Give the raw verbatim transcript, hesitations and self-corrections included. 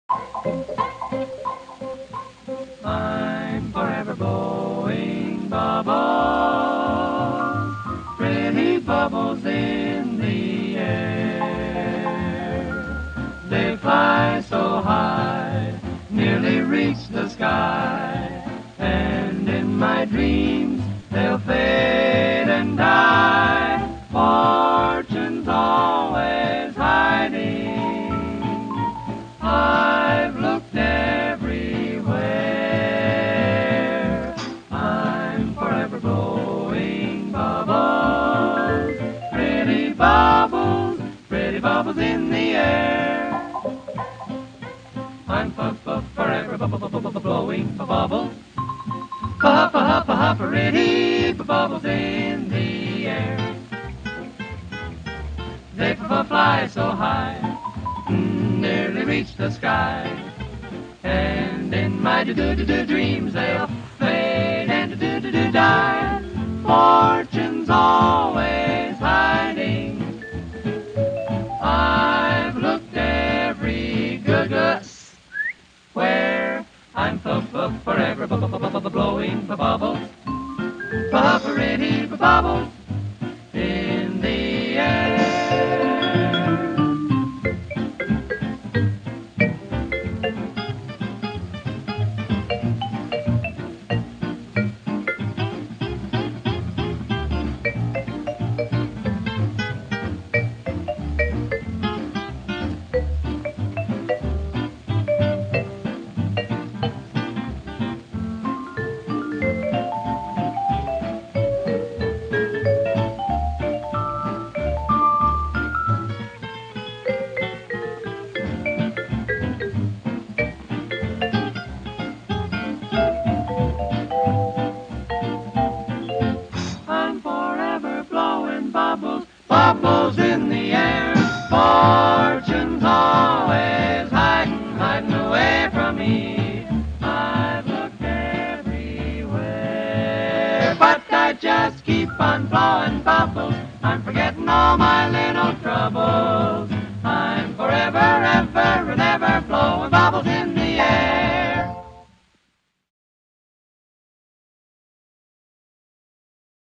I'm forever blowing bubbles, pretty bubbles in the air. They fly so high, nearly reach the sky, and in my dreams they'll fade and die. Fortune's always hiding. I've looked everywhere. I'm forever blowing bubbles, pretty bubbles, pretty bubbles in the air. I'm forever blowing bubbles, puff, puff, puff, pretty bubbles in the air. They fly so high, nearly reach the sky, and in my do-do-do-do dreams they'll fade and do-do-do die. Fortune's always hiding. I've looked every good where I'm forever blowing bubbles, pretty bubbles in the air. Bubbles, bubbles in the air. Fortune's always hiding, hiding away from me. I've looked everywhere, but I just keep on blowing bubbles. I'm forgetting all my little troubles.